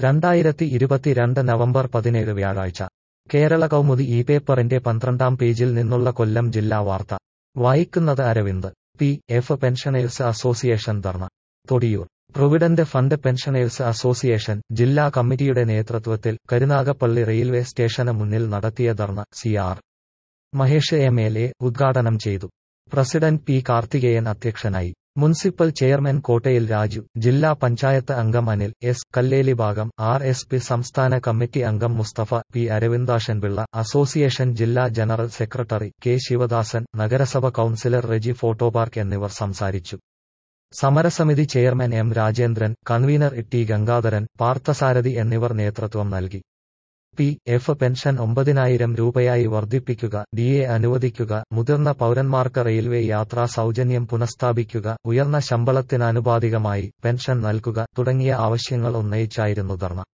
2022 November 17 വ്യാഴാഴ്ച കേരള കൗമുദി ഈ പേപ്പറിന്റെ 12-ാം പേജിൽ നിന്നുള്ള കൊല്ലം ജില്ലാ വാർത്ത വായിക്കുന്നത് Aravind. PF. Pensioners association dharna. Thodiyoor. Provident fund pensioners association ജില്ലാ കമ്മിറ്റിയുടെ നേതൃത്വത്തിൽ കരുനാഗപ്പള്ളി റെയിൽവേ സ്റ്റേഷന് മുന്നിൽ നടത്തിയ ധർണ സി.ആർ. മഹേഷ് എം.എൽ.എ. ഉദ്ഘാടനം ചെയ്തു. President P. കാർത്തികേയൻ അധ്യക്ഷനായി. മുനിസിപ്പൽ ചെയർമാൻ കോട്ടയിൽ രാജു, ജില്ലാ പഞ്ചായത്ത് അംഗം അനിൽ എസ്. കല്ലേലിഭാഗം, ആർ.എസ്.പി. സംസ്ഥാന കമ്മിറ്റി അംഗം മുസ്തഫ പി. അരവിന്ദാഷൻപിള്ള, അസോസിയേഷൻ ജില്ലാ ജനറൽ സെക്രട്ടറി കെ. ശിവദാസൻ, നഗരസഭ കൌൺസിലർ റെജി ഫോട്ടോപാർക്ക് എന്നിവർ സംസാരിച്ചു. സമരസമിതി chairman M. Rajendran, convenor T. Gangadharan, Parthasarathy എന്നിവർ നേതൃത്വം നൽകി. പി.എഫ്. പെൻഷൻ 9,000 രൂപയായി വർദ്ധിപ്പിക്കുക, ഡി.എ അനുവദിക്കുക, മുതിർന്ന പൗരന്മാർക്ക് റെയിൽവേ യാത്രാ സൗജന്യം പുനഃസ്ഥാപിക്കുക, ഉയർന്ന ശമ്പളത്തിനനുപാതികമായി പെൻഷൻ നൽകുക തുടങ്ങിയ ആവശ്യങ്ങൾ ഉന്നയിച്ചായിരുന്നു ധർണ.